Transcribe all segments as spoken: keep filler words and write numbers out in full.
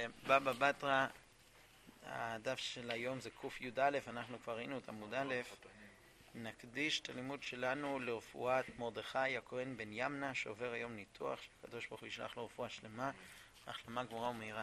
בבא בתרא, הדף של היום זה קוף י' א', אנחנו כבר ראינו את עמוד א', נקדיש את הלימוד שלנו לרפואת מרדכי הכהן בן ימנה, שעובר היום ניתוח, שהקדוש ברוך הוא ישלח לו רפואה שלמה, החלמה גמורה ומהירה.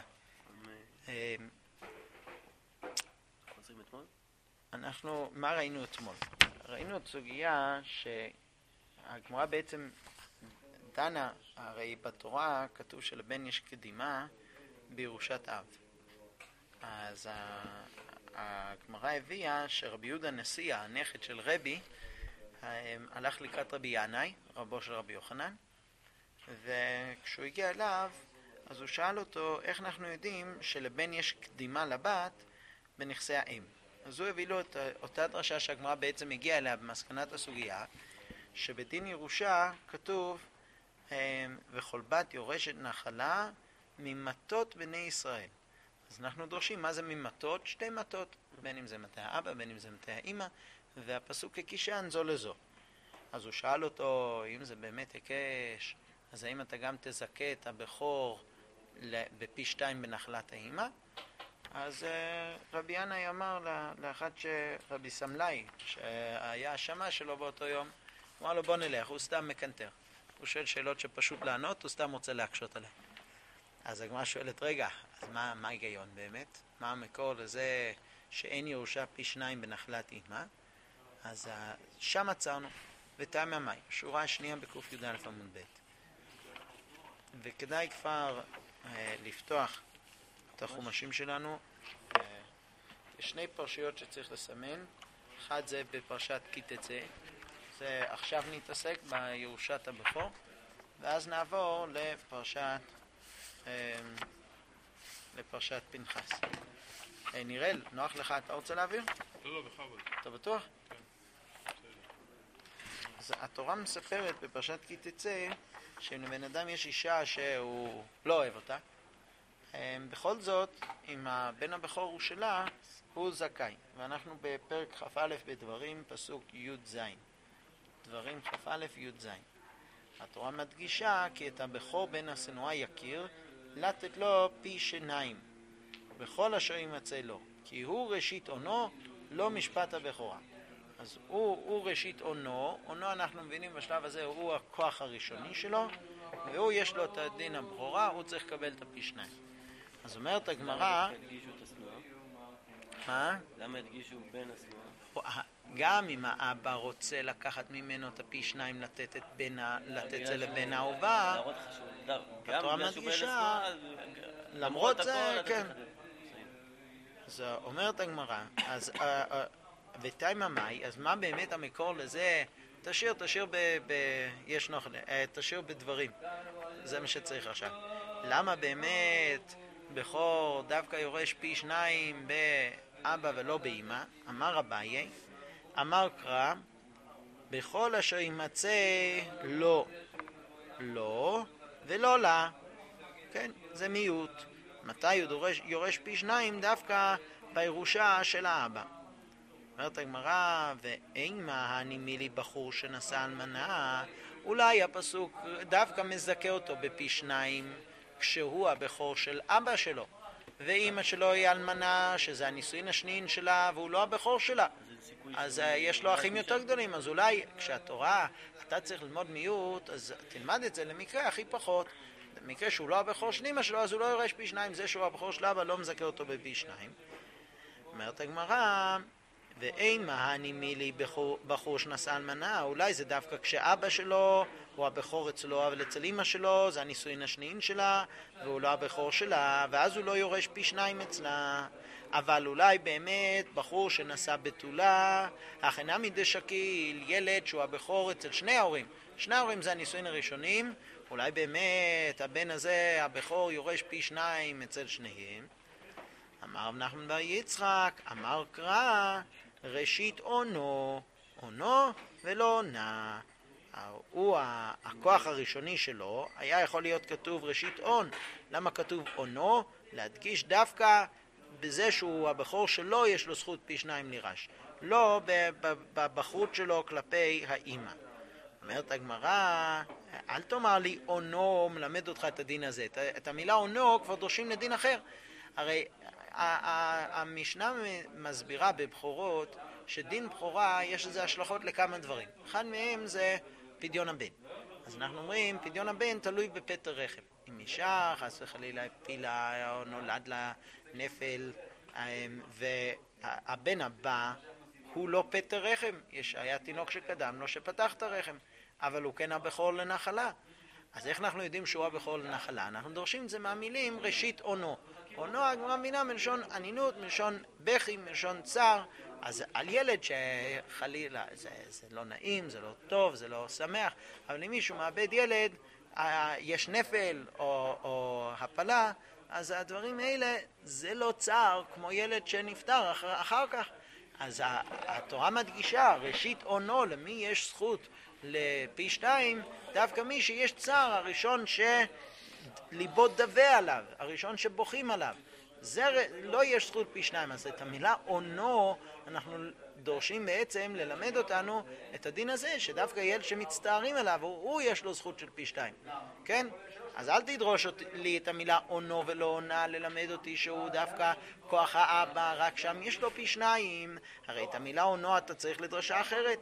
אנחנו, מה ראינו אתמול? ראינו את סוגיה שהגמורה בעצם דנה, הרי בתורה כתוב שלבן יש קדימה בירושת אב. אז הגמרא הביאה שרבי יהודה נשיא, הנכד של רבי, הלך לקראת רבי ינאי, רבו של רבי יוחנן, וכשהוא הגיע אליו, אז הוא שאל אותו איך אנחנו יודעים שלבן יש קדימה לבת בנכסי האם. אז הוא הביא לו את אותה דרשה שהגמרא בעצם הגיעה אליה במסקנת הסוגיה, שבדין ירושה כתוב וכל בת יורשת נחלה ממטות בני ישראל. אז אנחנו דורשים מה זה ממטות? שתי מטות, בין אם זה מטה האבא, בין אם זה מטה האמא, והפסוק הקישן זו לזו. אז הוא שאל אותו אם זה באמת היקש, אז האם אתה גם תזכה את הבכור בפי שתיים בנחלת האמא? אז רבי ינאי אמר לאחד שרבי סמלאי, שהיה השמה שלו באותו יום, הוא אמר לו בוא נלך, הוא סתם מקנטר. הוא שואל שאלות שפשוט לענות, הוא סתם רוצה להקשות עליהן. אז הגמרא שואלת, רגע, אז מה, מה ההיגיון באמת? מה המקור לזה שאין ירושה פי שניים בנחלת אמא? אז שם עצרנו, וטעם המאי, שורה השנייה בקוף י' א' עמוד ב'. וכדאי כבר אה, לפתוח את החומשים שלנו. אה, יש שני פרשיות שצריך לסמן. אחד זה בפרשת כי תצא. זה עכשיו נתעסק בירושת הבכור, ואז נעבור לפרשת אה, לפרשת פנחס. אה, נירל, נוח לך, אתה רוצה להעביר? לא, לא, בכבוד. אתה בטוח? כן. אז התורה מספרת בפרשת כי תצא שאם לבן אדם יש אישה שהוא לא אוהב אותה, בכל זאת, אם הבן הבכור הוא שלה, הוא זכאי. ואנחנו בפרק כ"א בדברים, פסוק י' ז'. דברים כ"א י' ז'. התורה מדגישה כי את הבכור בן השנואה יכיר, לתת לו פי שניים, בכל אשר ימצא לו, כי הוא ראשית עונו, לא משפט הבכורה. אז הוא, הוא ראשית עונו, עונו אנחנו מבינים בשלב הזה, הוא הכוח הראשוני שלו, והוא יש לו את הדין הבכורה, הוא צריך לקבל את הפי שניים. אז אומרת הגמרא, למה הדגישו את השנואה? מה? למה הדגישו בין השנואה? גם אם האבא רוצה לקחת ממנו את הפי שניים, לתת את בנה, לתת זה לבן האהובה, להראות חשוב, גם התורה בגלל שהוא בין מדגישה, השנואה, למרות זה, הכל, כן. אז אומרת הגמרא, אז ותימה מאי, אז מה באמת המקור לזה? תשאיר, תשאיר ב... ב יש נוח, תשאיר בדברים. זה מה שצריך עכשיו. למה באמת בכור דווקא יורש פי שניים באבא ולא באמא? אמר אביי, אמר קרא, בכל אשר ימצא לא, לא ולא לה. כן, זה מיעוט. מתי הוא יורש, יורש פי שניים? דווקא בירושה של האבא. אומרת הגמרא, ואימה הנימי לי בחור שנשא אלמנה, אולי הפסוק דווקא מזכה אותו בפי שניים כשהוא הבכור של אבא שלו, ואימא שלו היא אלמנה שזה הנישואין השניים שלה והוא לא הבכור שלה, אז יש לו אחים יותר גדולים. אז אולי כשהתורה אתה צריך ללמוד מיעוט, אז תלמד את זה למקרה הכי פחות, במקרה שהוא לא הבכור של אמא שלו, אז הוא לא יורש פי שניים, זה שהוא הבכור של אבא לא מזכה אותו בפי שניים. אומרת הגמרא, ואין מהנימי לי בחור, בחור שנשא אלמנה, אולי זה דווקא כשאבא שלו הוא הבכור אצלו, אבל אצל אמא שלו זה הנישואין השניים שלה והוא לא הבכור שלה, ואז הוא לא יורש פי שניים אצלה. אבל אולי באמת בחור שנשא בתולה, אך אינם דשקיל, ילד שהוא הבכור אצל שני ההורים, שני ההורים זה הנישואין הראשונים, אולי באמת הבן הזה הבכור יורש פי שניים אצל שניהם. אמר רב נחמן בר יצחק, אמר קרא, ראשית עונו, עונו ולא עונה. הוא הכוח הראשוני שלו, היה יכול להיות כתוב ראשית עון. למה כתוב עונו? להדגיש דווקא בזה שהוא הבכור שלו יש לו זכות פי שניים לירש, לא בבחרות שלו כלפי האמא. אומרת הגמרא, אל תאמר לי עונו מלמד אותך את הדין הזה, את המילה עונו כבר דורשים לדין אחר. הרי המשנה מסבירה בבחורות שדין בחורה יש לזה השלכות לכמה דברים. אחד מהם זה פדיון הבן. אז אנחנו אומרים, פדיון הבן תלוי בפטר רחם. אם אישה חס וחלילה הפילה או נולד לה נפל, והבן הבא הוא לא פטר רחם, יש, היה תינוק שקדם לו שפתח את הרחם, אבל הוא כן הבכור לנחלה. אז איך אנחנו יודעים שהוא הבכור לנחלה? אנחנו דורשים את זה מהמילים ראשית עונו. עונו הגמרא מבינה מלשון ענינות, מלשון בכי, מלשון צער. אז על ילד שחלילה זה, זה לא נעים, זה לא טוב, זה לא שמח, אבל אם מישהו מאבד ילד, יש נפל או, או הפלה, אז הדברים האלה זה לא צער כמו ילד שנפטר אחר, אחר כך. אז התורה מדגישה, ראשית עונו, למי יש זכות לפי שתיים, דווקא מי שיש צער, הראשון שליבו דווה עליו, הראשון שבוכים עליו. זה לא יש זכות פי שניים. אז את המילה עונו אנחנו דורשים בעצם ללמד אותנו את הדין הזה, שדווקא ילד שמצטערים עליו, הוא, הוא יש לו זכות של פי שתיים. כן? אז אל תדרוש לי את המילה עונו ולא עונה, ללמד אותי שהוא דווקא כוח האבא, רק שם יש לו פי שניים. הרי את המילה עונו אתה צריך לדרשה אחרת.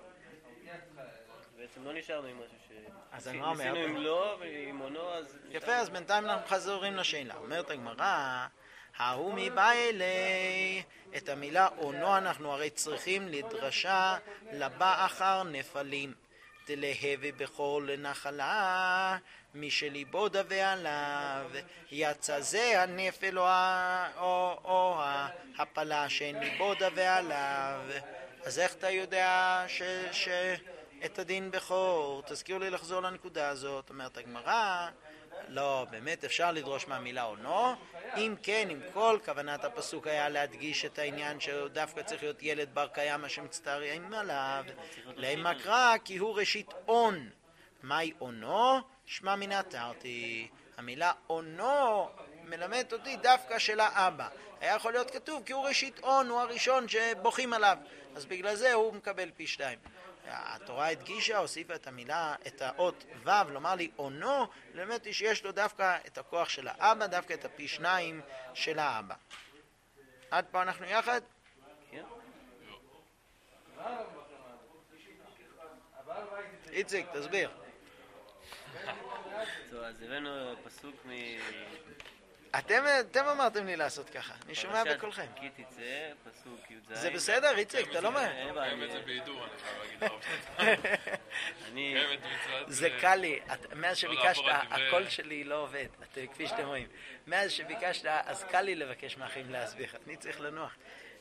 בעצם לא נשארנו עם משהו ש... אז אני אומר... ניסינו עם לא ועם עונו, אז... יפה, אז בינתיים אנחנו חזורים לשאלה. אומרת הגמרא, ההוא מבא אלי, את המילה עונו אנחנו הרי צריכים לדרשה לבא אחר נפלים. תלהבי בכור לנחלה, מי שליבו דווה עליו, יצא זה הנפל או, או, או הפלה שאין ליבו דווה עליו. אז איך אתה יודע ש, ש, את הדין בכור? תזכיר לי לחזור לנקודה הזאת. אומרת הגמרא, לא, באמת אפשר לדרוש מהמילה עונו. אם כן, אם כל כוונת הפסוק היה להדגיש את העניין שדווקא צריך להיות ילד בר קיימא שמצטערים עליו, למה קרא כי הוא ראשית עון. מהי עונו? שמע מינה תרתי. המילה עונו מלמד אותי דווקא של האבא. היה יכול להיות כתוב כי הוא ראשית עון, הוא הראשון שבוכים עליו, אז בגלל זה הוא מקבל פי שתיים. התורה הדגישה, הוסיפה את המילה, את האות ו', לומר לי עונו, ללמד אותי שיש לו דווקא את הכוח של האבא, דווקא את הפי שניים של האבא. עד פה אנחנו יחד? כן. איציק, תסביר. טוב, אז הבאנו פסוק מ... אתם, אתם אמרתם לי לעשות ככה, אני שומע בקולכם. כי תצא, פסוק י"ז. זה בסדר, איציק, אתה לא מה? קיים את זה בהידור, אני חייב להגיד. אני... זה קל לי, מאז שביקשת, הקול שלי לא עובד, כפי שאתם רואים. מאז שביקשת, אז קל לי לבקש מאחים להסביר, אני צריך לנוח.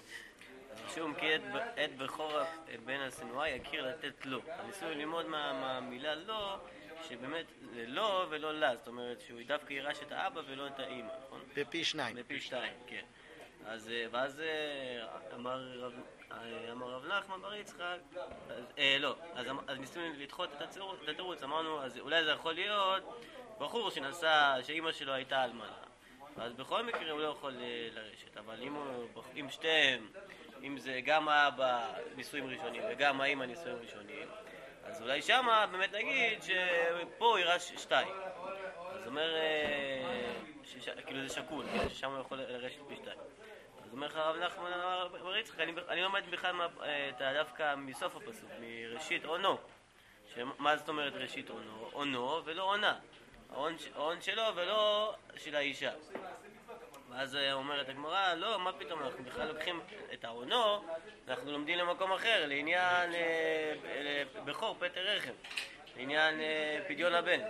שום כי את בכור בן הסנואה יכיר לתת לו. ניסו ללמוד מהמילה לא, שבאמת זה לא ולא לה, זאת אומרת שהוא דווקא ירש את האבא ולא את האמא, נכון? בפי שניים. בפי שתיים, כן. אז ואז אמר רב נחמן בר יצחק, לא, אז ניסינו לדחות את התירוץ, אמרנו, אז אולי זה יכול להיות בחור שנסע, שאמא שלו הייתה אלמנה, אז בכל מקרה הוא לא יכול לרשת, אבל אם שתיהם, אם זה גם האבא נישואים ראשונים וגם האמא נישואים ראשונים, אז אולי שמה באמת נגיד שפה הוא ירש שתיים. אז אומר, שש, כאילו זה שקול, ששם הוא יכול לרשת פי שתיים. אז אומר לך הרב נחמן בר יצחק, אני, אני לומד בכלל דווקא מסוף הפסוק, מראשית עונו. מה זאת אומרת ראשית עונו? עונו ולא עונה. העון שלו ולא של האישה. ואז אומרת הגמרא, לא, מה פתאום, אנחנו בכלל לוקחים את העונו, אנחנו לומדים למקום אחר, לעניין בכור פטר רחם, לעניין פדיון הבן,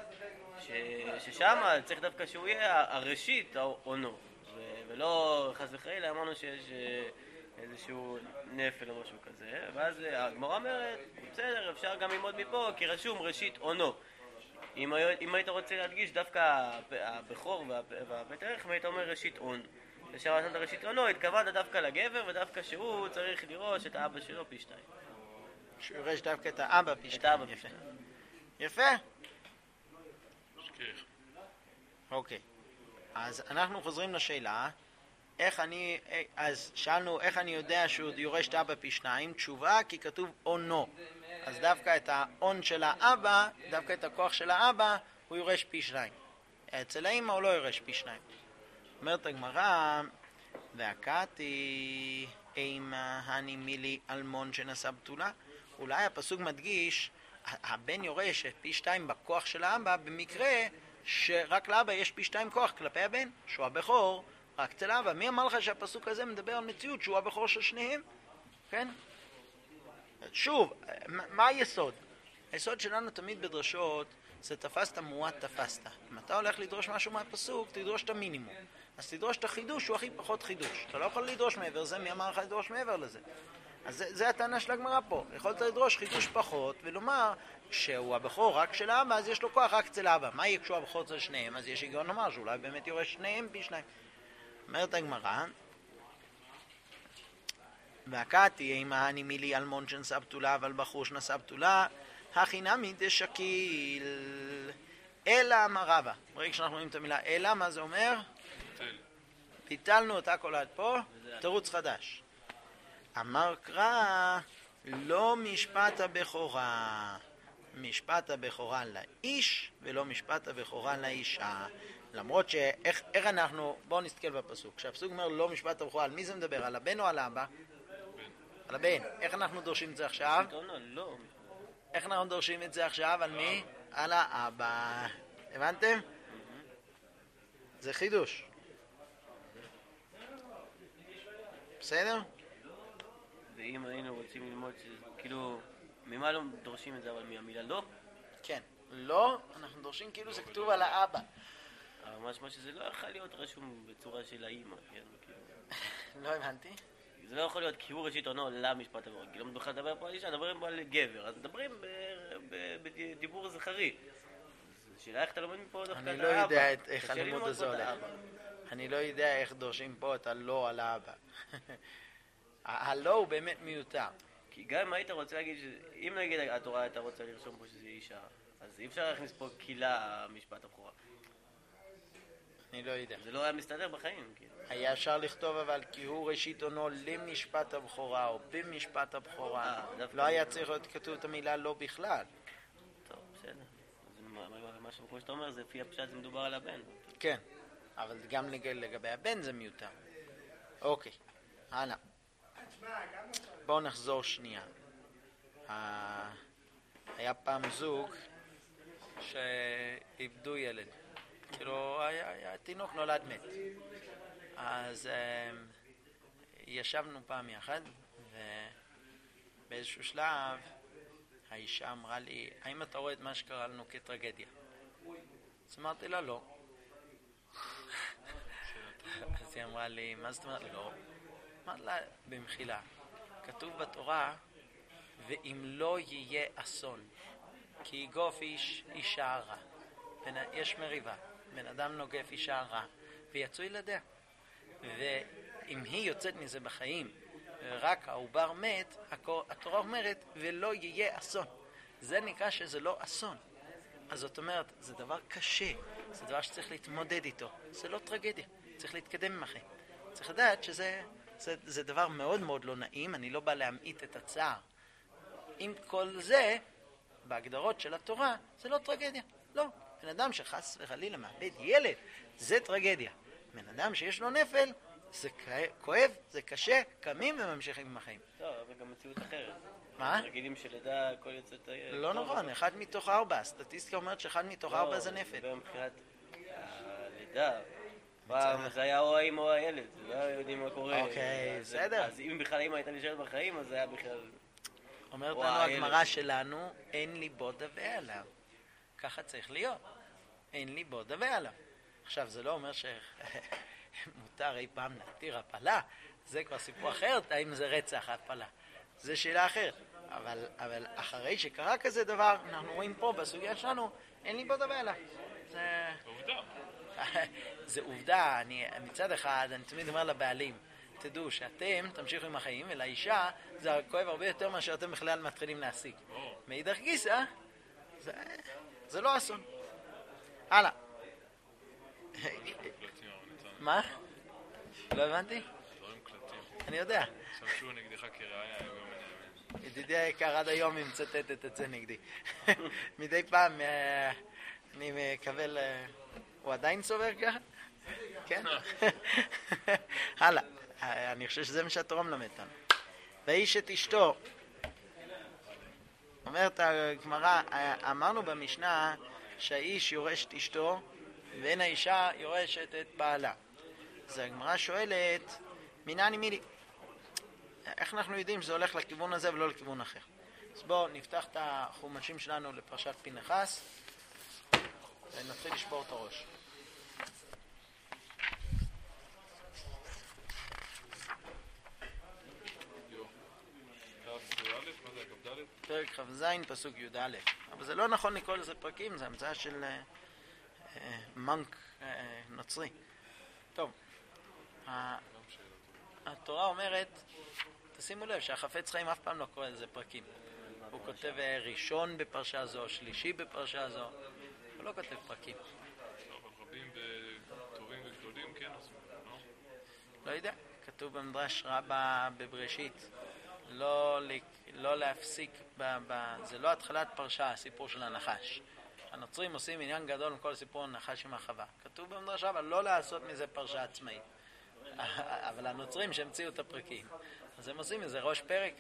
ששם צריך דווקא שהוא יהיה הראשית העונו, ולא חס וחלילה אמרנו שיש איזשהו נפל או משהו כזה. ואז הגמרא אומרת, בסדר, אפשר גם ללמוד מפה, כי רשום ראשית עונו. אם, אם היית רוצה להדגיש דווקא הבכור והפטר רחם, היית אומר ראשית עון. ושם עשנת ראשית עונו, התכוונת דווקא לגבר, ודווקא שהוא צריך לראש את האבא שלו פי שתיים. שהוא ירש דווקא את האבא פי שתיים. את האבא פי שתיים. יפה. שכיח. אוקיי. אז אנחנו חוזרים לשאלה, איך אני, אז שאלנו איך אני יודע שהוא יורש את האבא פי שניים, תשובה כי כתוב עונו. אז דווקא את העון של האבא, דווקא את הכוח של האבא, הוא יורש פי שניים. אצל האמא הוא לא יורש פי שניים. אומרת הגמרא, והקעתי אימה הני מילי אלמון שנשא בתולה. אולי הפסוק מדגיש, הבן יורש פי שתיים בכוח של האבא, במקרה שרק לאבא יש פי שתיים כוח כלפי הבן, שהוא הבכור, רק אצל האבא. מי אמר לך שהפסוק הזה מדבר על מציאות שהוא הבכור של שניהם? כן? שוב, מה היסוד? היסוד שלנו תמיד בדרשות זה תפסת מועט תפסת. אם אתה הולך לדרוש משהו מהפסוק, תדרוש את המינימום. אז תדרוש את החידוש, הוא הכי פחות חידוש. אתה לא יכול לדרוש מעבר זה, מי אמר לך לדרוש מעבר לזה? אז זה, זה הטענה של הגמרא פה. יכולת לדרוש חידוש פחות ולומר שהוא הבכור רק של האבא, אז יש לו כוח רק אצל האבא. מה יהיה כשהוא הבכור אצל שניהם? אז יש היגיון לומר שאולי באמת יורש שניהם פי שניים. אומרת הגמרא, והקעתי אימה הני מילי אלמון שנשא בתולה, אבל בחור שנשא בתולה, הכי נמי דשקיל. אלא אמר רבא. ברגע שאנחנו רואים את המילה אלא, מה זה אומר? ביטלנו אותה כל עד פה, תירוץ חדש. אמר קרא, לא משפט הבכורה, משפט הבכורה לאיש ולא משפט הבכורה לאישה. למרות שאיך איך אנחנו, בואו נסתכל בפסוק. כשהפסוק אומר לא משפט הבכורה, על מי זה מדבר? על הבן או על האבא? על הבן. איך אנחנו דורשים את זה עכשיו? איך אנחנו דורשים את זה עכשיו? על מי? על האבא. הבנתם? זה חידוש. בסדר? ואם היינו רוצים ללמוד, כאילו, ממה לא דורשים את זה, אבל מהמילה לא? כן. לא, אנחנו דורשים כאילו זה כתוב על האבא. אבל משמע שזה לא יכול להיות רשום בצורה של האמא, כן? לא הבנתי. זה לא יכול להיות כי הוא ראשית עונו למשפט הבא. כי לא בכלל לדבר פה על אישה, מדברים פה על גבר. אז מדברים בדיבור זכרי. שאלה איך אתה לומד מפה דווקא את האבא? אני לא יודע איך הלימוד הזה הולך. אני לא יודע איך דורשים פה את הלא על האבא. הלא הוא באמת מיותר. כי גם אם היית רוצה להגיד, אם נגיד התורה הייתה רוצה לרשום פה שזה אישה, אז אי אפשר להכניס פה קילה משפט הבכורה. אני לא יודע. זה לא היה מסתדר בחיים. היה אפשר לכתוב אבל כי הוא ראשית עונו למשפט הבכורה או במשפט הבכורה. לא היה צריך להיות כתוב את המילה לא בכלל. טוב, בסדר. משהו כמו שאתה אומר, זה לפי הפשט זה מדובר על הבן. כן, אבל גם לגבי הבן זה מיותר. אוקיי, הלאה. בואו נחזור שנייה. היה פעם זוג שאיבדו ילד. כאילו, התינוק נולד מת. אז ישבנו פעם יחד, ובאיזשהו שלב האישה אמרה לי, האם אתה רואה את מה שקרה לנו כטרגדיה? אז אמרתי לה, לא. אז היא אמרה לי, מה זאת אומרת? לא. אמרתי לה, במחילה, כתוב בתורה, ואם לא יהיה אסון, כי יגוף איש אישה רע. יש מריבה, בן אדם נוגף אישה רע, ויצאו ילדיה. ואם היא יוצאת מזה בחיים, רק העובר מת, התורה אומרת, ולא יהיה אסון. זה נקרא שזה לא אסון. אז זאת אומרת, זה דבר קשה, זה דבר שצריך להתמודד איתו. זה לא טרגדיה, צריך להתקדם עם החיים. צריך לדעת שזה זה, זה דבר מאוד מאוד לא נעים, אני לא בא להמעיט את הצער. עם כל זה, בהגדרות של התורה, זה לא טרגדיה. לא. בן אדם שחס וחלילה מאבד ילד, זה טרגדיה. בן אדם שיש לו נפל, זה כואב, זה קשה, קמים וממשיכים עם החיים. טוב, אבל גם מציאות אחרת. מה? רגילים שלידה הכל יוצא את הילד. לא נכון, אחד מתוך ארבע. הסטטיסטיקה אומרת שאחד מתוך ארבע זה נפל. לא, מבחינת הלידה, פעם זה היה או האמא או הילד, לא יודעים מה קורה. אוקיי, בסדר. אז אם בכלל האמא הייתה נשארת בחיים, אז זה היה בכלל... אומרת לנו הגמרא שלנו, אין לי בו דווה עליו. ככה צריך להיות. אין לי בו דווה עליו. עכשיו, זה לא אומר שמותר אי פעם להתיר הפלה. זה כבר סיפור אחר, האם זה רצח הפלה. זה שאלה אחרת. אבל, אבל אחרי שקרה כזה דבר, אנחנו רואים פה בסוגיה שלנו, אין לי בו דווה עליו. זה... עובדה. זה עובדה. אני, מצד אחד, אני תמיד אומר לבעלים, תדעו שאתם תמשיכו עם החיים, ולאישה זה כואב הרבה יותר מאשר אתם בכלל מתחילים להשיג. מאידך גיסא, זה, זה לא אסון. הלאה. מה? לא הבנתי? דברים קלטים. אני יודע. שמשו נגדך כראיה היום מנהל. ידידי היקר עד היום היא מצטטת את זה נגדי. מדי פעם אני מקבל... הוא עדיין סובר ככה? כן? הלאה. אני חושב שזה מה שהתורה מלמדת לנו. ואיש את אשתו, אומרת הגמרא, אמרנו במשנה שהאיש יורש את אשתו ואין האישה יורשת את בעלה. אז הגמרא שואלת, מנני מילי? איך אנחנו יודעים שזה הולך לכיוון הזה ולא לכיוון אחר? אז בואו נפתח את החומשים שלנו לפרשת פנחס ונתחיל לשבור את הראש. פרק כ"ז פסוק י"א. אבל זה לא נכון לקרוא לזה פרקים, זה המצאה של אה, אה, מנק אה, נוצרי. טוב, התורה אומרת, תשימו לב שהחפץ חיים אף פעם לא קורא לזה פרקים. הוא כותב ראשון בפרשה זו, שלישי בפרשה זו, הוא לא כותב פרקים. אבל רבים וטובים וגדולים, כן, אז לא? לא יודע, כתוב במדרש רבה בבראשית, לא, לא להפסיק, ב, ב, זה לא התחלת פרשה, הסיפור של הנחש. הנוצרים עושים עניין גדול מכל סיפור הנחש עם החווה. כתוב במדרש רבה, לא לעשות מזה פרשה עצמאית. אבל הנוצרים שהמציאו את הפרקים, אז הם עושים איזה ראש פרק.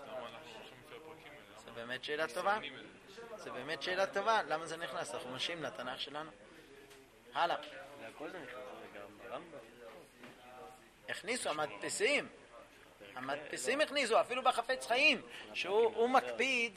זה באמת שאלה טובה. זה באמת שאלה טובה. למה זה נכנס? אנחנו משאים לתנ"ך שלנו. הלאה. והכל זה נכנס גם ברמב"ם. הכניסו המדפיסים. המדפיסים הכניסו, אפילו בחפץ חיים, שהוא מקפיד.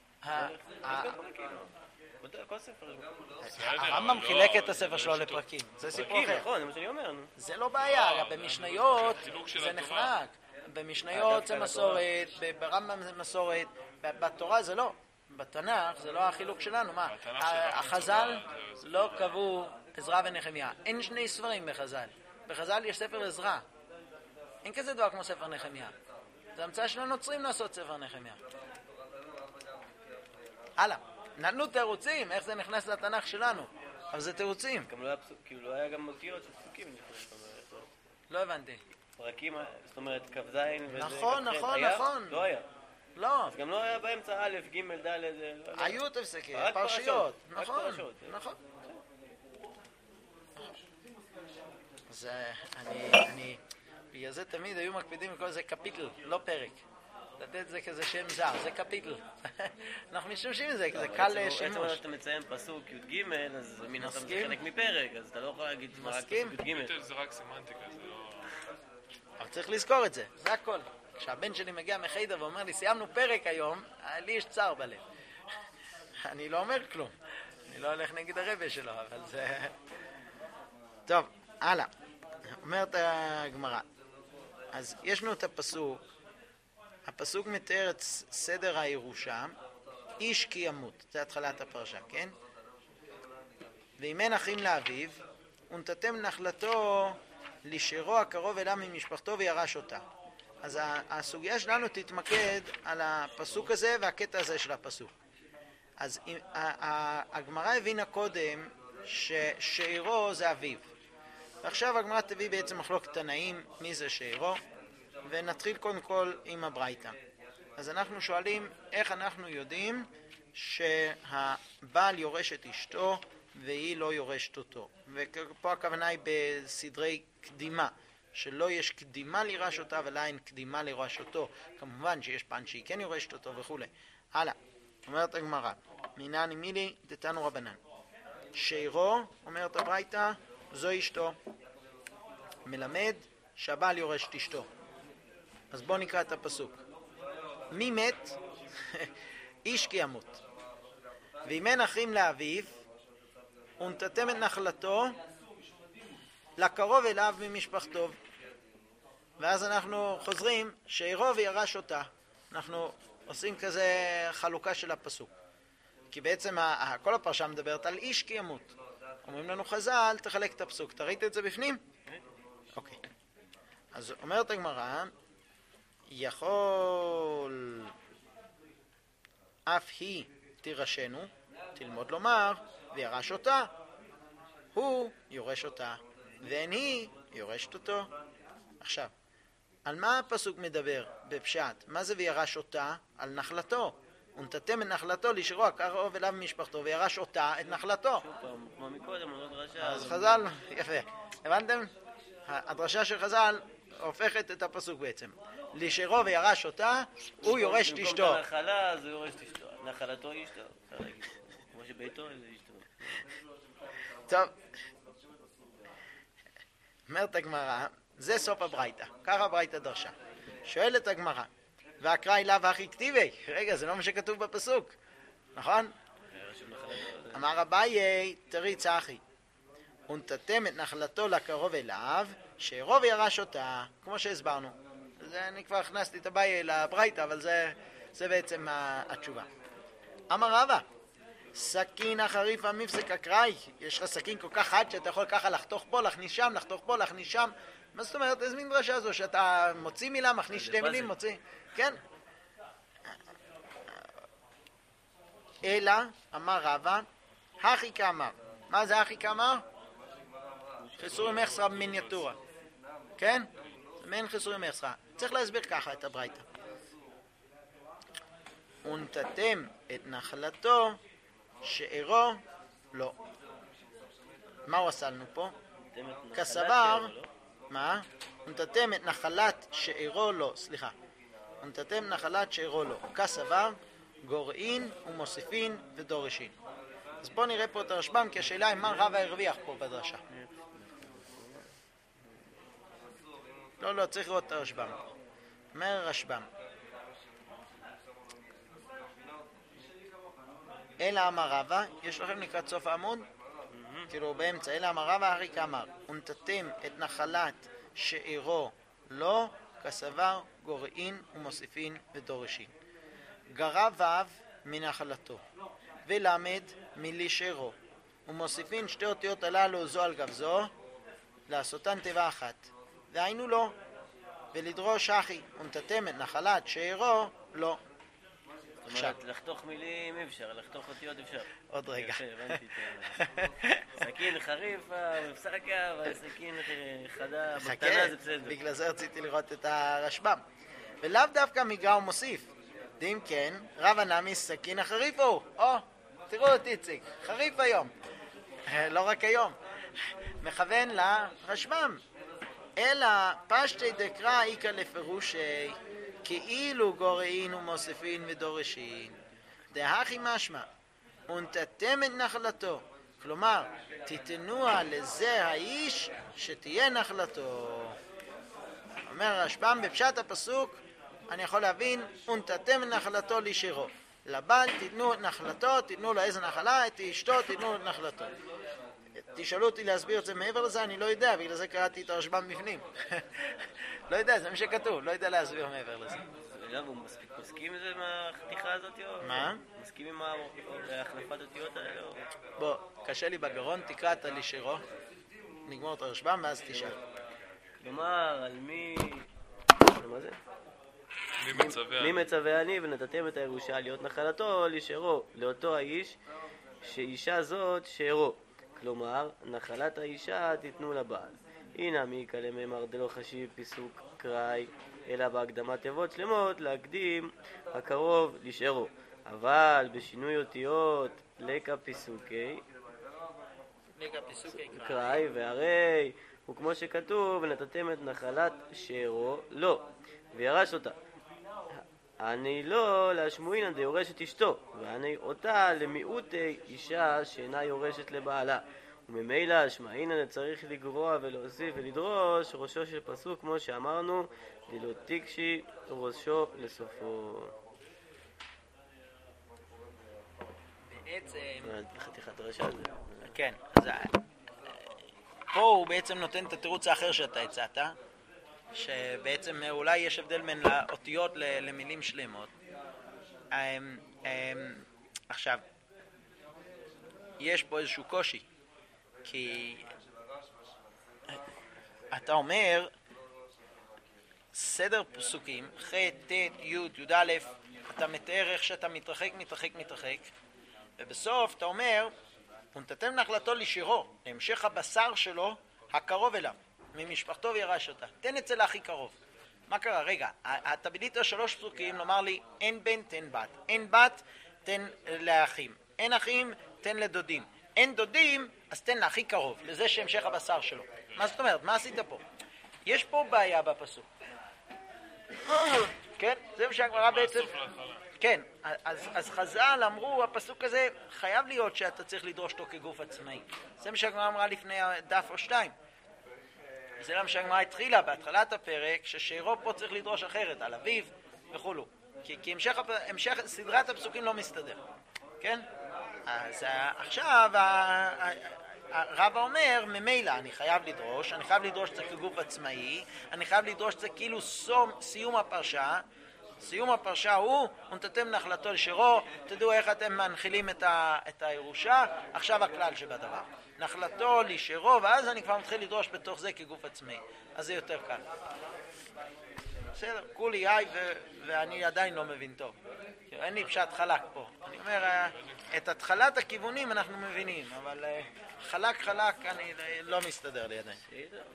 כל ספר. הרמב"ם חילק את הספר שלו לפרקים. זה סיפור אחר. נכון, זה מה שאני אומר. זה לא בעיה, במשניות זה נחלק. במשניות זה מסורת, ברמב"ם זה מסורת, בתורה זה לא. בתנ"ך זה לא החילוק שלנו. מה? החז"ל לא קבעו עזרא ונחמיה. אין שני ספרים בחז"ל. בחז"ל יש ספר עזרא. אין כזה דבר כמו ספר נחמיה. זה המצאה של הנוצרים לעשות ספר נחמיה. הלאה. נתנו תירוצים, איך זה נכנס לתנ"ך שלנו. אבל זה תירוצים. גם לא היה פסוק, כאילו לא היה גם אותיות של פסוקים. לא הבנתי. פרקים, זאת אומרת, כ"ז וזה... נכון, נכון, נכון. לא היה. לא. אז גם לא היה באמצע א', ג', ד', היו תפסקים, פרשיות. נכון, נכון. אז אני, אני, בגלל זה תמיד היו מקפידים לקרוא לזה קפיטל, לא פרק. לתת את זה כזה שם זר, זה קפיטל. אנחנו משתמשים בזה, זה קל לשימוש. עצם שאתה מציין פסוק י"ג, אז מן הסתם זה חלק מפרק, אז אתה לא יכול להגיד רק פסוק י"ג. קפיטל זה רק סמנטיקה, זה לא... אבל צריך לזכור את זה, זה הכל. כשהבן שלי מגיע מחיידר ואומר לי, סיימנו פרק היום, לי יש צער בלב. אני לא אומר כלום. אני לא הולך נגד הרבא שלו, אבל זה... טוב, הלאה. אומרת הגמרא. אז יש לנו את הפסוק. הפסוק מתאר את סדר הירושה. איש כי ימות. זה התחלת הפרשה, כן? ואם אין אחים לאביו, ונתתם נחלתו לשארו הקרוב אליו ממשפחתו וירש אותה. אז הסוגיה שלנו תתמקד על הפסוק הזה והקטע הזה של הפסוק. אז הגמרא הבינה קודם ששארו זה אביו. ועכשיו הגמרא תביא בעצם מחלוקת תנאים מי זה שארו, ונתחיל קודם כל עם הברייתא. אז אנחנו שואלים איך אנחנו יודעים שהבעל יורש את אשתו והיא לא יורשת אותו. ופה הכוונה היא בסדרי קדימה, שלא יש קדימה לירש אותה ולא אין קדימה לירש אותו. כמובן שיש פן שהיא כן יורשת אותו וכו'. הלאה, אומרת הגמרא, מנני מילי דתנו רבנן. שארו, אומרת הברייתא, זו אשתו. מלמד שהבעל יורש את אשתו. אז בואו נקרא את הפסוק. מי מת? איש כי ימות. ואם אין אחים לאביו, ונתתם את נחלתו לקרוב אליו ממשפחתו. ואז אנחנו חוזרים שארו וירש אותה. אנחנו עושים כזה חלוקה של הפסוק. כי בעצם כל הפרשה מדברת על איש כי ימות. אומרים לנו חז"ל, תחלק את הפסוק. אתה ראית את זה בפנים? אוקיי. אז אומרת הגמרא, יכול אף היא תירשנו, תלמוד לומר, וירש אותה. הוא יורש אותה, ואין היא יורשת אותו. עכשיו, על מה הפסוק מדבר בפשט? מה זה וירש אותה? על נחלתו. ונתתם את נחלתו לשארו הקרוב אליו ממשפחתו, וירש אותה את נחלתו. שוב פעם, כמו מקודם, לא דרשה. אז חז"ל, יפה. הבנתם? הדרשה של חז"ל הופכת את הפסוק בעצם. לישרו וירש אותה, הוא יורש את אשתו. במקום הנחלה, אז הוא יורש את אשתו. נחלתו היא אשתו. כמו שביתו זה אשתו. טוב. אומרת הגמרא, זה סוף הברייתא. ככה הברייתא דרשה. שואלת הגמרא, והקרא אליו הכי כתיבי. רגע, זה לא מה שכתוב בפסוק. נכון? אמר אביי, תריץ אחי. ונתתם את נחלתו לקרוב אליו, שרוב ירש אותה, כמו שהסברנו. זה, אני כבר הכנסתי את אביי לברייתא, אבל זה, זה בעצם התשובה. אמר רבא, סכין החריף המפסק אקראי. יש לך סכין כל כך חד שאתה יכול ככה לחתוך פה, להכניס שם, לחתוך פה, להכניס שם. מה זאת אומרת? איזה מין דרשה זו שאתה מוציא מילה, מכניס שתי מילים, מוציא. כן? אלא, אמר רבא, הכי כאמר. מה זה הכי כאמר? חיסורי מחסרה במיניאטורה. כן? זה מעין חיסורי מחסרה. צריך להסביר ככה את הברייתא. ונתתם את נחלתו שאירו לא. מה הוא עשה לנו פה? כסבר, מה? ונתתם את נחלת שאירו לא, סליחה. ונתתם נחלת שאירו לא. כסבר, גורעין ומוסיפין ודורשין. אז בואו נראה פה את הרשב"ם, כי השאלה היא מה רבא הרוויח פה בדרשה. לא, לא, צריך לראות את הרשב"ם. אומר הרשב"ם, אלא אמר רבא, יש לכם לקראת סוף העמוד? כאילו באמצע, אלא אמר רבא הכי כאמר, ונתתם את נחלת שאירו לא, כסבר, גורעין ומוסיפין ודורשין. גרע ו' מנחלתו, ולמד מלישרו, ומוסיפין שתי אותיות הללו זו על גב זו, לעשותן תיבה אחת, והיינו לא, ולדרוש אחי, ונתתם את נחלת שאירו לא. זאת אומרת, לחתוך מילים אפשר, לחתוך אותיות אפשר. עוד רגע. סכין חריפה, מפסקה, אבל סכין חדה, בקטנה זה בסדר. בגלל זה רציתי לראות את הרשב"ם. ולאו דווקא מגרע הוא מוסיף. ואם כן, רבא נמי סכין החריף הוא. או, תראו את איציק, חריף היום. לא רק היום. מכוון לרשב"ם. אלא פשטי דקרא איקא לפירושי כאילו גורעין ומוסיפין ודורשין. דהכי משמע, ונתתם את נחלתו. כלומר, תיתנוה לזה האיש שתהיה נחלתו. אומר הרשב"ם, בפשט הפסוק, אני יכול להבין, ונתתם את נחלתו לישרו. לבעל תיתנו את נחלתו, תיתנו לו איזה נחלה, את אשתו תיתנו את נחלתו. תשאלו אותי להסביר את זה מעבר לזה, אני לא יודע, בגלל זה קראתי את הרשב"ם בפנים. לא יודע, זה מה שכתוב, לא יודע להסביר מעבר לזה. אגב, הוא מסכים עם זה מהחתיכה הזאת? מה? מסכים עם החלפת אותיות האלה? בוא, קשה לי בגרון, תקרא את הלישרו, נגמור את הרשב"ם ואז תשאל. כלומר, על מי... מה זה? מי מצווה מי מצווה אני ונתתם את הירושה להיות נחלתו לישרו, לאותו האיש שאישה זאת שאירו. כלומר, נחלת האישה תיתנו לבעל. הנה מי כלממר דלא חשיב פיסוק קראי, אלא בהקדמת תיבות שלמות להקדים הקרוב לישרו. אבל בשינוי אותיות לקה פיסוקי קראי, והרי הוא כמו שכתוב, ונתתם את נחלת שאירו לא, וירש אותה. אני לא להשמועינן דיורשת אשתו, ואני אותה למיעוטי אישה שאינה יורשת לבעלה. וממילא שמעינן צריך לגרוע ולהוסיף ולדרוש ראשו של פסוק, כמו שאמרנו, דלא תקשי ראשו לסופו. בעצם... חתיכת רשע זה. כן, אז פה הוא בעצם נותן את התירוץ האחר שאתה הצעת, שבעצם אולי יש הבדל בין האותיות למילים שלמות. עכשיו, יש פה איזשהו קושי, כי אתה אומר סדר פסוקים, ח', ט', י', י', אתה מתאר איך שאתה מתרחק, מתרחק, מתרחק, ובסוף אתה אומר, ונתתם נחלתו לישירו, להמשך הבשר שלו הקרוב אליו, ממשפחתו וירש אותה. תן את זה להכי קרוב. מה קרה? רגע, אתה בילית שלוש פסוקים, לומר לי, אין בן, תן בת. אין בת, תן לאחים. אין אחים, תן לדודים. אין דודים, אז תן להכי קרוב, לזה שהמשך הבשר שלו. מה זאת אומרת? מה עשית פה? יש פה בעיה בפסוק. כן? זה מה שהגמרא בעצם... מהסוף להתחלה. כן, אז, אז חז"ל אמרו, הפסוק הזה חייב להיות שאתה צריך לדרוש אותו כגוף עצמאי. זה מה שהגמרא אמרה לפני דף או שתיים. זה למה שהגמרא התחילה בהתחלת הפרק, ששירו פה צריך לדרוש אחרת, על אביו וכולו. כי, כי המשך, המשך, סדרת הפסוקים לא מסתדר. כן? אז עכשיו הרב אומר, ממילא אני חייב לדרוש, אני חייב לדרוש את זה כגוף עצמאי, אני חייב לדרוש את זה כאילו סום, סיום הפרשה, סיום הפרשה הוא, ונתתם נחלתו לשירו, תדעו איך אתם מנחילים את, ה, את הירושה, עכשיו הכלל שבדבר. נחלתו לשירו, ואז אני כבר מתחיל לדרוש בתוך זה כגוף עצמאי. אז זה יותר קל. בסדר, כולי היי, ו- ואני עדיין לא מבין טוב. אין לי פשט חלק פה. אני אומר, את התחלת הכיוונים אנחנו מבינים, אבל חלק חלק אני לא מסתדר לי עדיין.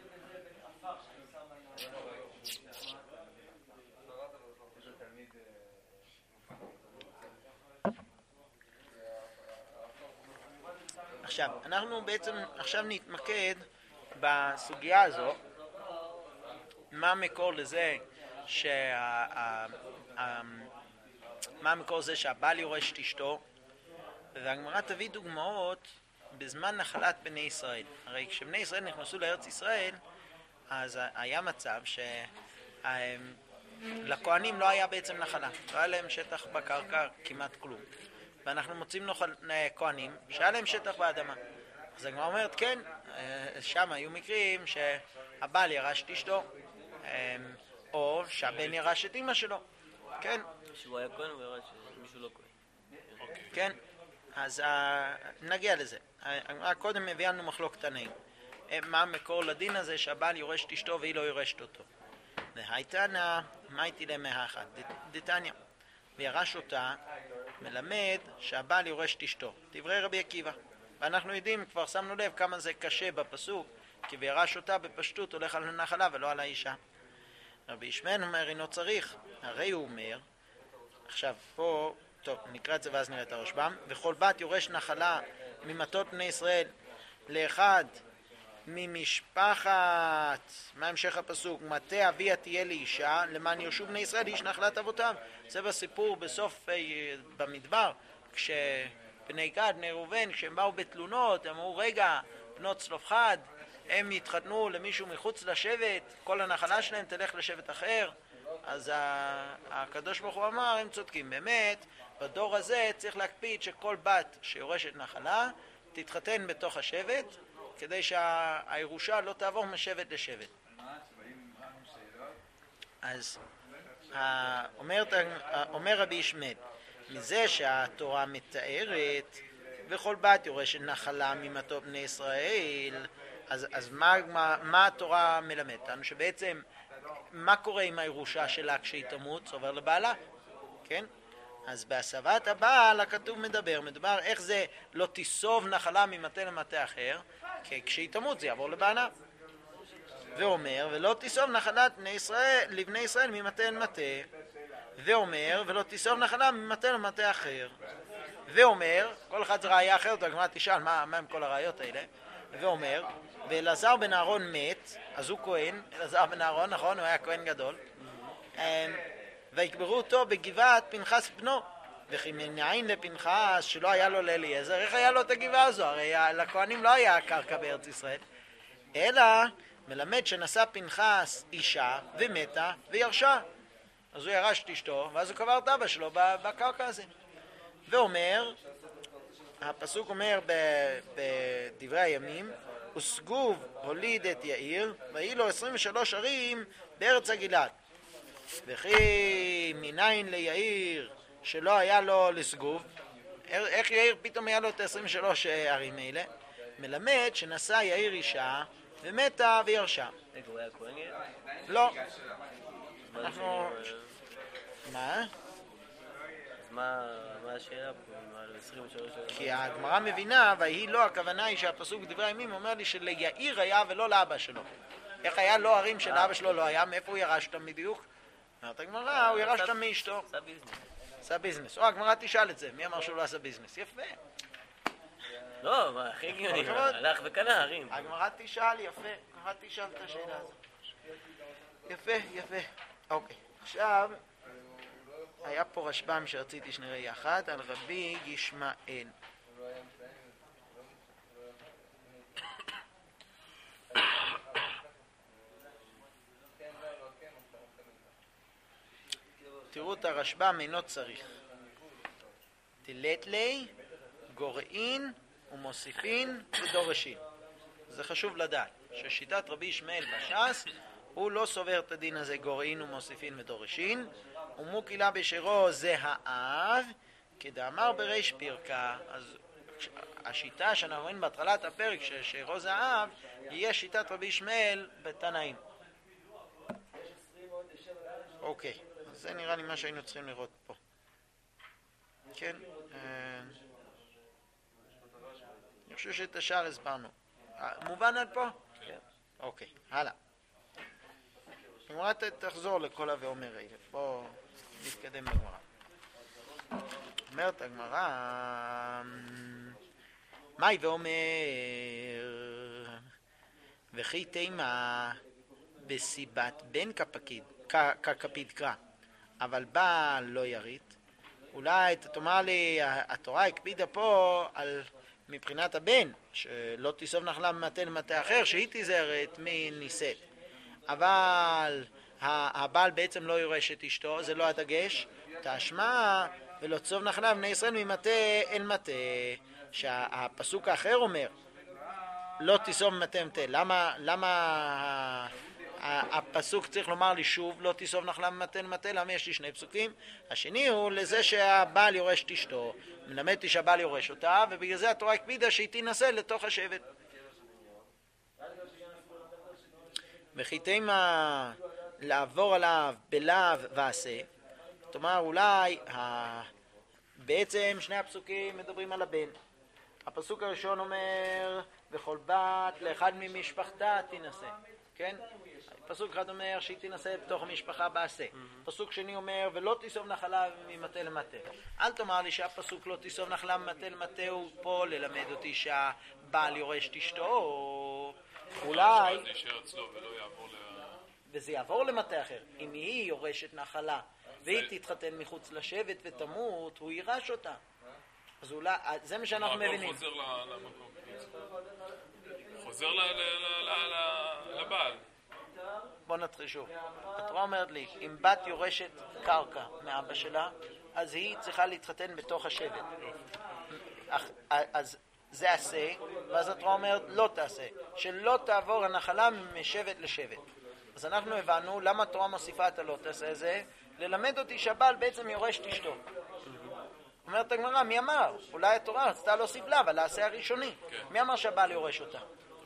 עכשיו, אנחנו בעצם עכשיו נתמקד בסוגיה הזו, מה המקור לזה שה... מה המקור לזה שהבעל יורש את אשתו, והגמרא תביא דוגמאות בזמן נחלת בני ישראל. הרי כשבני ישראל נכנסו לארץ ישראל, אז היה מצב שלכהנים לא היה בעצם נחלה, לא היה להם שטח בקרקע כמעט כלום. ואנחנו מוצאים כהנים שהיה להם שטח באדמה. אז הגמרא אומרת, כן, שם היו מקרים שהבעל ירש את אשתו, או שהבן ירש את אמא שלו. כן. שהוא היה כהן הוא ירש מישהו לא כהן. כן, אז נגיע לזה. קודם הביאנו לנו מחלוקת תנאים. מה המקור לדין הזה שהבעל יורש את אשתו והיא לא יורשת אותו? והייתנה, מה הייתי להם מהאחד? דתניא. וירש אותה, מלמד שהבעל יורש את אשתו. דברי רבי עקיבא. ואנחנו יודעים, כבר שמנו לב כמה זה קשה בפסוק, כי וירש אותה בפשטות הולך על הנחלה ולא על האישה. רבי ישמעאל אומר, אינו צריך. הרי הוא אומר, עכשיו פה, טוב, נקרא את זה ואז נראה את הרשב"ם, וכל בת יורש נחלה ממטות בני ישראל לאחד ממשפחת, מה המשך הפסוק? מטה אביה תהיה לאישה, למען ירשו בני ישראל איש נחלת אבותיו. זה בסיפור בסוף במדבר, כשבני גד, בני ראובן, כשהם באו בתלונות, הם אמרו, רגע, בנות צלופחד, הם יתחתנו למישהו מחוץ לשבט, כל הנחלה שלהם תלך לשבט אחר. אז הקדוש ברוך הוא אמר, הם צודקים, באמת, בדור הזה צריך להקפיד שכל בת שיורשת נחלה תתחתן בתוך השבט, כדי שהירושה לא תעבור משבט לשבט. אז אומר, אומר רבי ישמעאל, מזה שהתורה מתארת וכל בת יורשת נחלה ממטות בני ישראל, אז, אז מה, מה, מה התורה מלמדת לנו? שבעצם מה קורה עם הירושה שלה כשהיא תמות? זה עובר לבעלה, כן? אז בהסבת הבעל הכתוב מדבר, מדבר איך זה לא תיסוב נחלה ממטה למטה אחר, כי כשהיא תמות זה יעבור לבעלה. ואומר, ולא תיסוב נחלת בני ישראל, לבני ישראל ממטה למטה. ואומר, ולא תיסוב נחלה ממטה למטה אחר. ואומר, כל אחד זה ראיה אחרת, הגמרא תשאל מה, מה הם כל הראיות האלה. ואומר, ואלעזר בן אהרון מת, אז הוא כהן, אלעזר בן אהרון, נכון, הוא היה כהן גדול. ויקברו אותו בגבעת פנחס בנו, וכי מנין לפנחס שלא היה לו לאליעזר, איך היה לו את הגבעה הזו? הרי לכהנים לא היה קרקע בארץ ישראל, אלא מלמד שנשא פנחס אישה ומתה וירשה, אז הוא ירש את אשתו ואז הוא קבר את אבא שלו בקרקע הזה. ואומר, הפסוק אומר בדברי הימים, וסגוב הוליד את יאיר והיו לו עשרים ושלוש ערים בארץ הגלעד. וכי מניין ליאיר שלא היה לו לסגוב, איך יאיר פתאום היה לו את עשרים ושלוש ערים האלה? מלמד שנשא יאיר אישה ומתה וירשה. רגע, הוא היה כהן יאיר? לא. אנחנו... מה? אז מה השאלה פה? מה עשרים ושלוש ערים? כי הגמרא מבינה, והיא לא, הכוונה היא שהפסוק בדברי הימים אומר לי שליאיר היה ולא לאבא שלו. איך היה לו ערים של אבא שלו לא היה? מאיפה הוא ירש אותם בדיוק? אומרת הגמרא, הוא ירש אותם מאשתו. עשה ביזנס. עשה ביזנס. או, הגמרא תשאל את זה. מי אמר שהוא לא עשה ביזנס? יפה. לא, הכי הגיוני, הלך וקנה ערים. הגמרא תשאל, יפה. הגמרא תשאל את השאלה הזאת. יפה, יפה. אוקיי, עכשיו היה פה רשב"ם שרציתי שנראה יחד על רבי ישמעאל. תראו את הרשב"ם אינו צריך. תלת לי, גורעין ומוסיפין ודורשין. זה חשוב לדעת, ששיטת רבי ישמעאל בש"ס, הוא לא סובר את הדין הזה גורעין ומוסיפין ודורשין, ומוקילה בשירו זה האב, כדאמר בריש פירקה. אז השיטה שאנחנו רואים בהתחלת הפרק ששירו זה האב, יהיה שיטת רבי ישמעאל בתנאים. אוקיי, אז זה נראה לי מה שהיינו צריכים לראות פה. כן, אני חושב שאת השאר הסברנו. מובן עד פה? כן. אוקיי, הלאה. הגמרא תחזור לכל ה"ואומר" האלה. בואו נתקדם בגמרא. אומרת הגמרא, מאי ואומר וכי תימה בסיבת בן כפקיד, ככפיד קרא, אבל בעל לא ירית. אולי תאמר לי, התורה הקפידה פה על מבחינת הבן, שלא תיסוב נחלה ממטה למטה אחר, שהיא תיזהרת מנישאת. אבל הבעל בעצם לא יורש את אשתו, זה לא הדגש. תשמע ולא תסוב נחלה בני ישראל ממטה אל מטה. שהפסוק האחר אומר, לא תיסוב ממטה למטה. למה, למה הפסוק צריך לומר לי שוב, לא תיסוב נחלה ממטה למטה? למה יש לי שני פסוקים? השני הוא לזה שהבעל יורש את אשתו. מלמדתי שהבעל יורש אותה, ובגלל זה התורה הקפידה שהיא תינשא לתוך השבט. וכי תימה לעבור עליו בלאו ועשה. זאת אומרת, אולי ה... בעצם שני הפסוקים מדברים על הבן. הפסוק הראשון אומר, וכל בת לאחד ממשפחתה תינשא. כן? פסוק אחד אומר שהיא תינשא בתוך המשפחה בעשה. פסוק שני אומר, ולא תיסוב נחלה ממטה למטה. אל תאמר לי שהפסוק לא תיסוב נחלה ממטה למטה הוא פה ללמד אותי שהבעל יורש את אשתו, או אולי... וזה יעבור למטה אחר. אם היא יורשת נחלה והיא תתחתן מחוץ לשבט ותמות, הוא יירש אותה. אז אולי, זה מה שאנחנו מבינים. חוזר למקום. חוזר לבעל. בוא נתחיל שוב. התורה אומרת לי, אם בת יורשת קרקע מאבא שלה, אז היא צריכה להתחתן בתוך השבט. אז זה עשה, ואז התורה אומרת לא תעשה, שלא תעבור הנחלה משבט לשבט. אז אנחנו הבנו למה התורה מוסיפה את הלא תעשה זה, ללמד אותי שהבעל בעצם יורש את אשתו. אומרת הגמרא, מי אמר? אולי התורה רצתה להוסיף לה, אבל לעשה הראשוני. מי אמר שהבעל יורש אותה?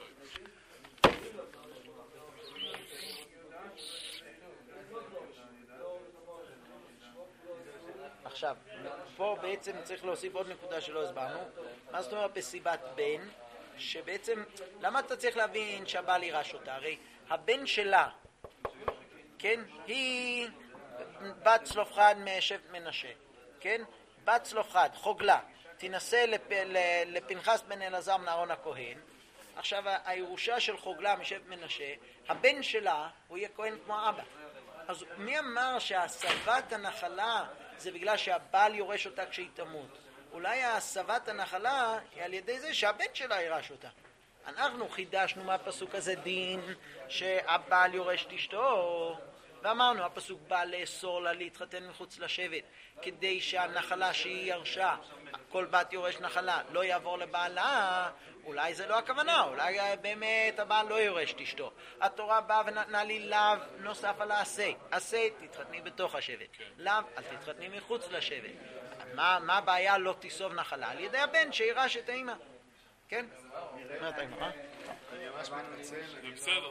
עכשיו, פה בעצם צריך להוסיף עוד נקודה שלא הסברנו. מה זאת אומרת בסיבת בן? שבעצם, למה אתה צריך להבין שהבעל יירש אותה? הרי הבן שלה, כן? היא בת צלופחד משבט מנשה, כן? בת צלופחד, חוגלה, תינשא לפ... לפנחס בן אלעזר בן אהרון הכהן. עכשיו הירושה של חוגלה משבט מנשה, הבן שלה הוא יהיה כהן כמו אבא. אז מי אמר שהסבת הנחלה זה בגלל שהבעל יורש אותה כשהיא תמות? אולי הסבת הנחלה היא על ידי זה שהבן שלה יירש אותה. אנחנו חידשנו מהפסוק הזה דין שהבעל יורש את אשתו, ואמרנו הפסוק בא לאסור לה להתחתן מחוץ לשבט כדי שהנחלה שהיא ירשה, כל בת יורש נחלה, לא יעבור לבעלה. אולי זה לא הכוונה, אולי באמת הבעל לא יורש את אשתו. התורה באה ונתנה לי לאו נוסף על העשה. עשה, תתחתני בתוך השבט. לאו, אל תתחתני מחוץ לשבט. מה, מה הבעיה לא תיסוב נחלה? על ידי הבן שירש את האמא. כן? אומרת הגמרא. אני ממש מתנצל. זה בסדר.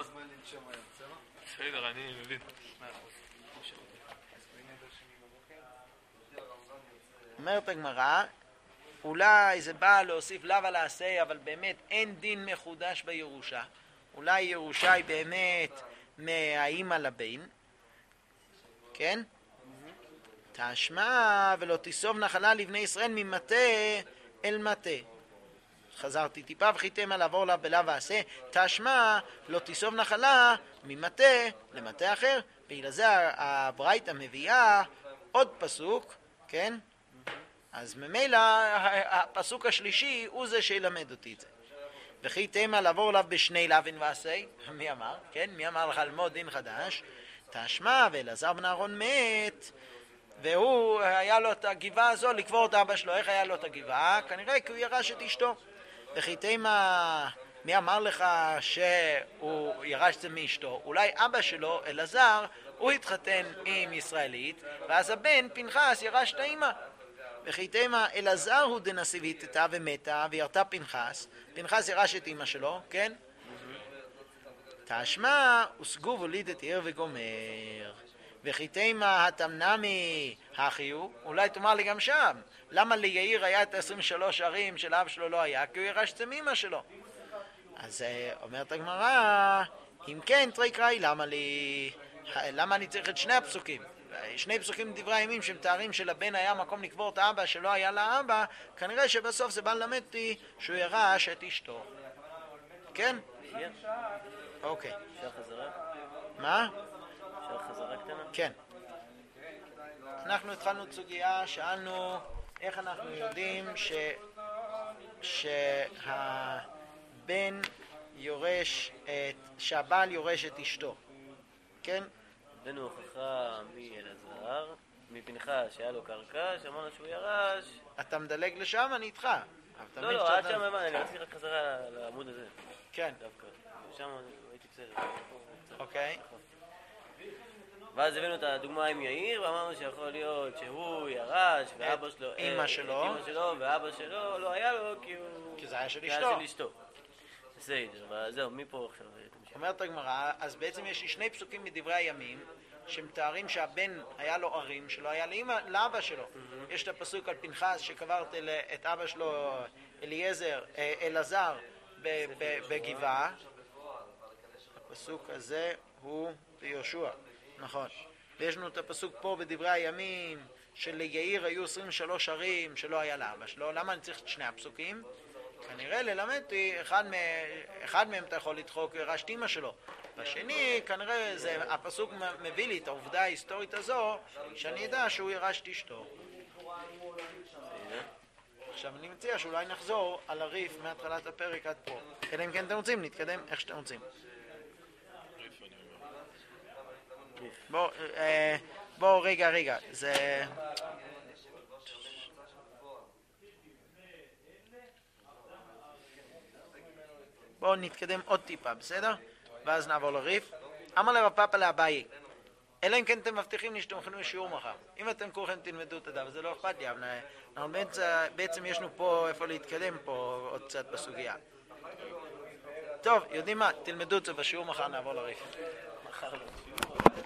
בסדר, אני מבין. אומרת הגמרא, אולי זה בא להוסיף לאו על העשה, אבל באמת אין דין מחודש בירושה. אולי ירושה היא באמת מהאימא לבן, כן? תשמע ולא תיסוב נחלה לבני ישראל ממטה אל מטה. חזרתי טיפה, וכי תמה לעבור לה בלה ועשה, תשמע לא תיסוב נחלה ממטה למטה אחר. בגלל זה הברייתא מביאה עוד פסוק, כן? אז ממילא הפסוק השלישי הוא זה שילמד אותי את זה. וכי תמה לעבור עליו בשני לבן ועשה, מי אמר? כן? מי אמר לך ללמוד דין חדש? תשמע ואלעזר בן אהרון מת, והוא היה לו את הגבעה הזו לקבור את אבא שלו. איך היה לו את הגבעה? כנראה כי הוא ירש את אשתו. וכי תמה, מי אמר לך שהוא ירש את זה מאשתו? אולי אבא שלו, אלעזר, הוא התחתן עם ישראלית, ואז הבן פנחס ירש את האמא. וכי תמה אלעזר הוא דנשיא והתתה ומתה וירתה פנחס, פנחס ירש את אמא שלו, כן? תשמע וסגוב הולידת עיר וגומר. וכי תמה התמנמי החיו, אולי תאמר לי גם שם, למה ליאיר היה את עשרים ושלוש ערים של אב שלו לא היה? כי הוא ירש את זה מאמא שלו. אז אומרת הגמרא, אם כן תרי קראי, למה לי, למה אני צריך את שני הפסוקים? שני פסוקים דברי הימים שמתארים שלבן היה מקום לקבור את האבא שלא היה לאבא, כנראה שבסוף זה בא ללמד אותי שהוא ירש את אשתו. כן? כן. אוקיי. אפשר חזרה? מה? אפשר חזרה קטנה? כן. אנחנו התחלנו את סוגיה, שאלנו איך אנחנו יודעים ש... שהבן יורש את... שהבעל יורש את אשתו. כן? הבאנו הוכחה מאלעזר, מפנחס שהיה לו קרקע, שאמרנו שהוא ירש. אתה מדלג לשם, אני איתך. לא, לא, עד שם הבא, אני רציתי רק חזרה לעמוד הזה. כן. דווקא. שם הייתי בסדר. אוקיי. ואז הבאנו את הדוגמה עם יאיר, ואמרנו שיכול להיות שהוא ירש, ואבא שלו... אמא שלו. אמא שלו, ואבא שלו לא היה לו, כי הוא... כי זה היה של כי היה אשתו. של אשתו. בסדר, אבל זהו, מפה עכשיו תמשיך. אומרת הגמרא, אז בעצם יש לי שני פסוקים מדברי הימים, שמתארים שהבן היה לו ערים, שלא היה לאמא, לאבא שלו. Mm-hmm. יש את הפסוק על פנחס שקבר את אבא שלו, אליעזר, אלעזר, בגבעה. הפסוק הזה הוא ביהושע, נכון. ויש לנו את הפסוק פה בדברי הימים, שליאיר היו עשרים ושלוש ערים שלא היה לאבא שלו. למה אני צריך את שני הפסוקים? כנראה ללמד אותי, אחד, מ... אחד מהם אתה יכול לדחוק ירש את אמא שלו. בשני, כנראה זה, הפסוק מביא לי את העובדה ההיסטורית הזו, שאני אדע שהוא ירש את אשתו. עכשיו אני מציע שאולי נחזור על הריף מהתחלת הפרק עד פה. אלא אם כן אתם רוצים, נתקדם איך שאתם רוצים. בוא, אה, בוא רגע רגע, זה... בואו נתקדם עוד טיפה, בסדר? ואז נעבור לריף. אמר לרב פאפא לאביי, אלא אם כן אתם מבטיחים לי שאתם הולכים לשיעור מחר. אם אתם כולכם תלמדו את הדף, זה לא אכפת לי, אבל אנחנו בעצם, בעצם יש לנו פה איפה להתקדם פה עוד קצת בסוגיה. טוב, יודעים מה? תלמדו את זה בשיעור מחר, נעבור לריף. מחר לא.